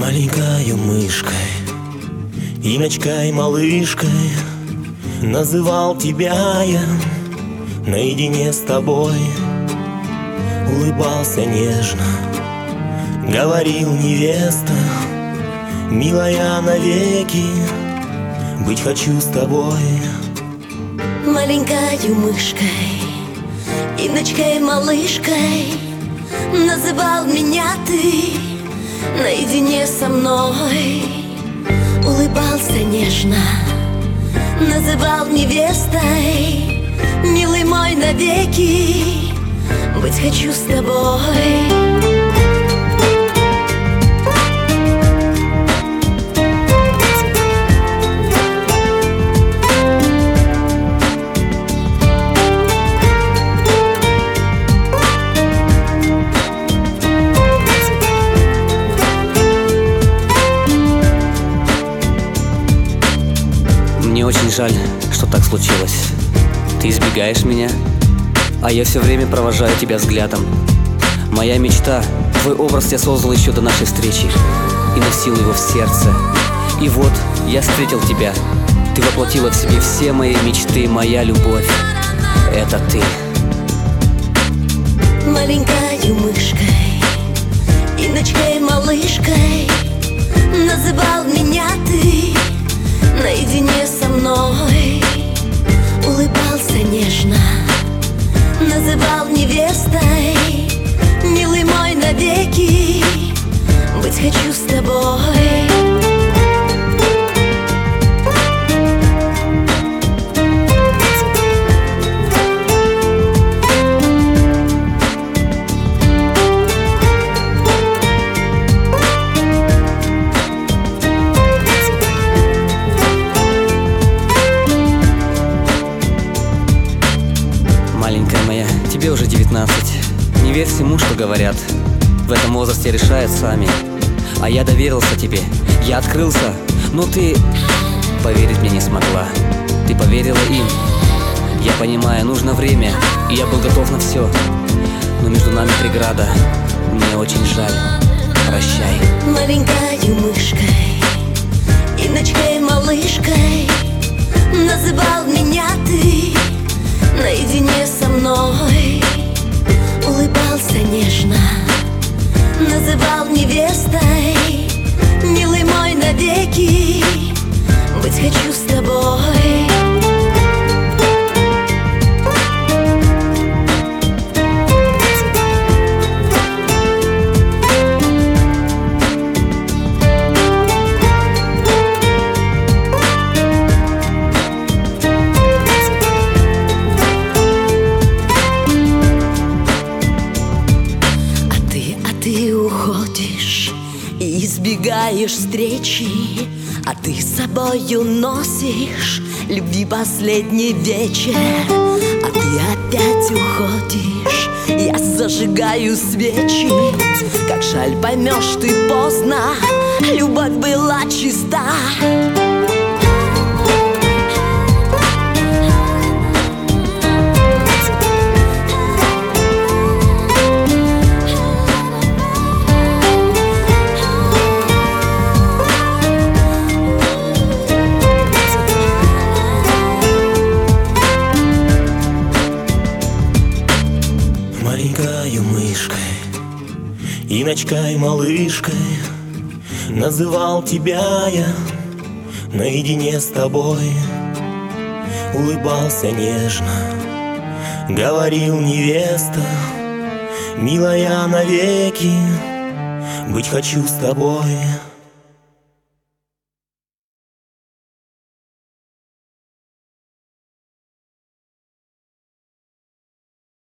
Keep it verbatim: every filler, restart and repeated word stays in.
Маленькою мышкой, Иночкой, малышкой называл тебя я наедине с тобой. Улыбался нежно, говорил: невеста, милая навеки, быть хочу с тобой. Маленькою мышкой, Иночкой, малышкой называл меня ты наедине со мной. Улыбался нежно, называл невестой, милый мой навеки, быть хочу с тобой. Мне очень жаль, что так случилось. Ты избегаешь меня, а я все время провожаю тебя взглядом. Моя мечта, твой образ я создал еще до нашей встречи и носил его в сердце. И вот я встретил тебя. Ты воплотила в себе все мои мечты, моя любовь. Это ты. Маленькою мышкой, Иночкой, малышкой называл меня ты наедине со мной. Улыбался нежно, называл невестой, милый мой навеки, быть хочу с тобой. Маленькая моя, тебе уже девятнадцать. Не верь всему, что говорят. В этом возрасте решают сами. А я доверился тебе, я открылся, но ты поверить мне не смогла. Ты поверила им. Я понимаю, нужно время, и я был готов на все. Но между нами преграда. Мне очень жаль. Прощай. Маленькою мышкой, Иночкой, малышкой называл меня ты наедине со мной. Улыбался нежно, называл невестой, милый мой навеки, быть хочу с тобой. Ты уходишь и избегаешь встречи, а ты с собою носишь любви последний вечер. А ты опять уходишь, я зажигаю свечи. Как жаль, поймешь ты поздно, любовь была чиста. Маленькою мышкой, Иночкой, малышкой называл тебя я наедине с тобой. Улыбался нежно, говорил: невеста, милая навеки, быть хочу с тобой.